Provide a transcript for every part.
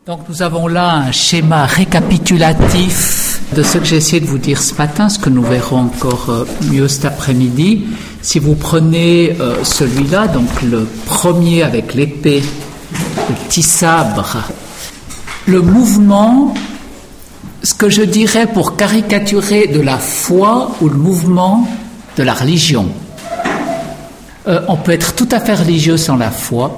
Donc nous avons là un schéma récapitulatif de ce que j'ai essayé de vous dire ce matin, ce que nous verrons encore mieux cet après-midi. Si vous prenez celui-là, donc le premier avec l'épée, le petit sabre, le mouvement, ce que je dirais pour caricaturer de la foi ou le mouvement de la religion. On peut être tout à fait religieux sans la foi.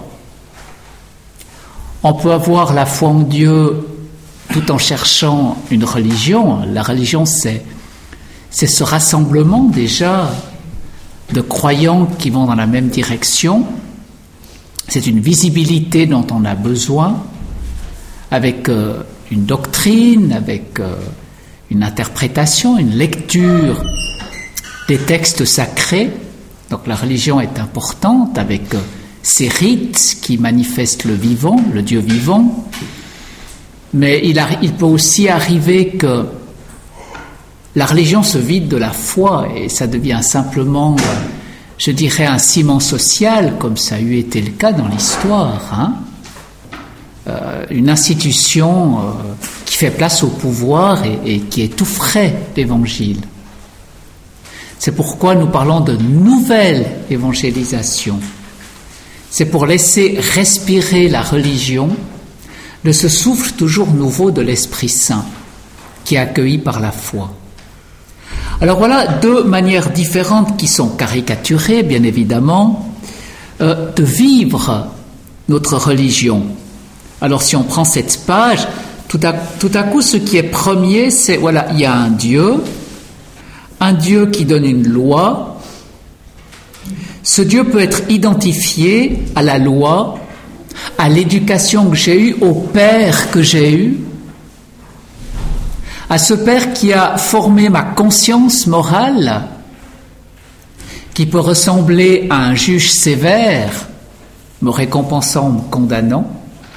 On peut avoir la foi en Dieu tout en cherchant une religion. La religion, c'est ce rassemblement déjà de croyants qui vont dans la même direction. C'est une visibilité dont on a besoin, avec une doctrine, avec une interprétation, une lecture des textes sacrés. Donc la religion est importante, avec ces rites qui manifestent le vivant, le Dieu vivant. Mais il peut aussi arriver que la religion se vide de la foi et ça devient simplement, je dirais, un ciment social, comme ça a eu été le cas dans l'histoire. Une institution qui fait place au pouvoir et qui est tout frais d'Évangile. C'est pourquoi nous parlons de nouvelle évangélisation. C'est pour laisser respirer la religion de ce souffle toujours nouveau de l'Esprit Saint qui est accueilli par la foi. Alors voilà deux manières différentes qui sont caricaturées, bien évidemment, de vivre notre religion. Alors si on prend cette page, tout à coup ce qui est premier, c'est, voilà, il y a un Dieu qui donne une loi. Ce Dieu peut être identifié à la loi, à l'éducation que j'ai eue, au père que j'ai eu, à ce père qui a formé ma conscience morale, qui peut ressembler à un juge sévère, me récompensant, me condamnant.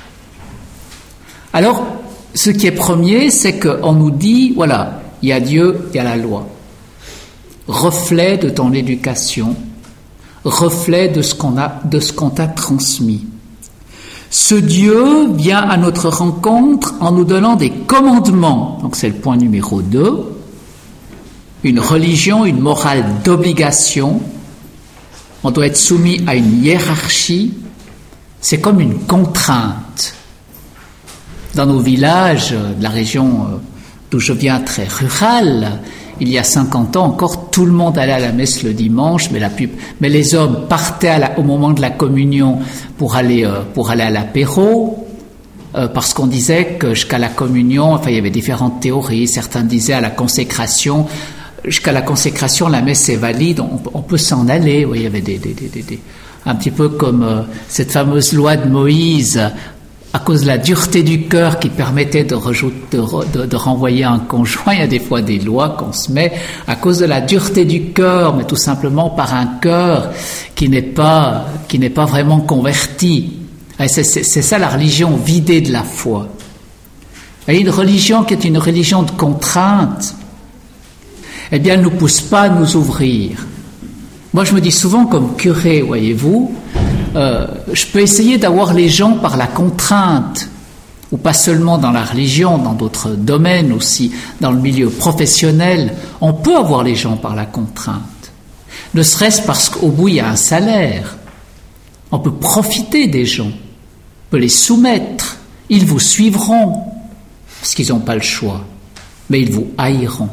Alors, ce qui est premier, c'est qu'on nous dit, voilà, il y a Dieu, il y a la loi. Reflet de ton éducation, reflet de ce qu'on t'a transmis. Ce Dieu vient à notre rencontre en nous donnant des commandements. Donc c'est le point numéro 2. Une religion, une morale d'obligation. On doit être soumis à une hiérarchie. C'est comme une contrainte. Dans nos villages, de la région d'où je viens, très rurale, il y a 50 ans encore, tout le monde allait à la messe le dimanche, mais les hommes partaient au moment de la communion pour aller à l'apéro, parce qu'on disait que jusqu'à la communion, il y avait différentes théories. Certains disaient à la consécration, jusqu'à la consécration, la messe est valide, on peut s'en aller. Oui, il y avait un petit peu comme cette fameuse loi de Moïse, à cause de la dureté du cœur qui permettait de renvoyer un conjoint. Il y a des fois des lois qu'on se met à cause de la dureté du cœur, mais tout simplement par un cœur qui n'est pas vraiment converti. Et c'est ça la religion vidée de la foi. Et une religion qui est une religion de contrainte, eh bien, ne nous pousse pas à nous ouvrir. Moi, je me dis souvent comme curé, voyez-vous, je peux essayer d'avoir les gens par la contrainte, ou pas seulement dans la religion, dans d'autres domaines aussi, dans le milieu professionnel, on peut avoir les gens par la contrainte. Ne serait-ce parce qu'au bout, il y a un salaire. On peut profiter des gens, on peut les soumettre, ils vous suivront, parce qu'ils n'ont pas le choix, mais ils vous haïront.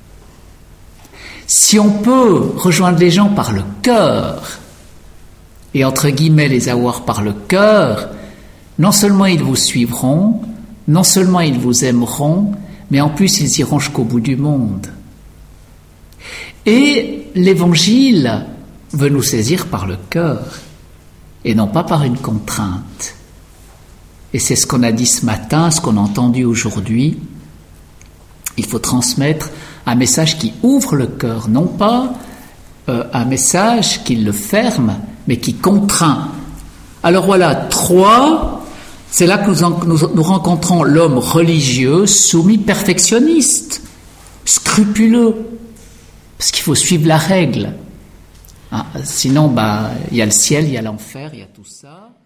Si on peut rejoindre les gens par le cœur, et entre guillemets les avoir par le cœur, non seulement ils vous suivront, non seulement ils vous aimeront, mais en plus ils iront jusqu'au bout du monde. Et l'Évangile veut nous saisir par le cœur, et non pas par une contrainte. Et c'est ce qu'on a dit ce matin, ce qu'on a entendu aujourd'hui. Il faut transmettre un message qui ouvre le cœur, non pas un message qui le ferme, mais qui contraint. Alors voilà, 3, c'est là que nous rencontrons l'homme religieux, soumis, perfectionniste, scrupuleux, parce qu'il faut suivre la règle. Sinon, il y a le ciel, il y a l'enfer, il y a tout ça.